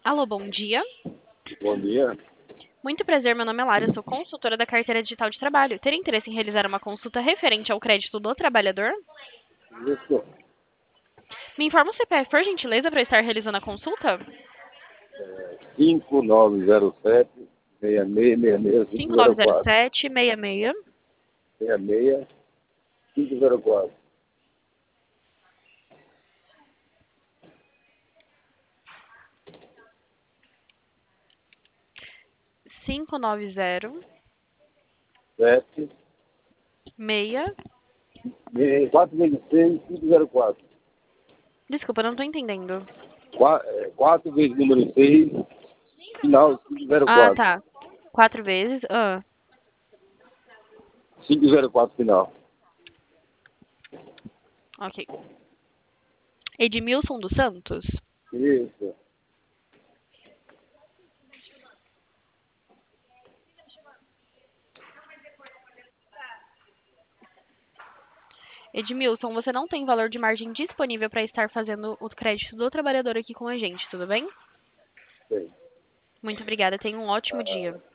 Alô, bom dia. Bom dia. Muito prazer, meu nome é Lara, sou consultora da Carteira Digital de Trabalho. Teria interesse em realizar uma consulta referente ao crédito do trabalhador? Isso. Me informa o CPF, por gentileza, para estar realizando a consulta? 5907 6666 504. 5907-66. 66 504. 590 7 6. 426 504. Desculpa, não tô entendendo. 4 vezes número 6, final Ah, 504. tá. 4 vezes. 504 final. Ok. Edmilson dos Santos? Isso. Edmilson, você não tem valor de margem disponível para estar fazendo o crédito do trabalhador aqui com a gente, tudo bem? Sei. Muito obrigada, tenha um ótimo dia.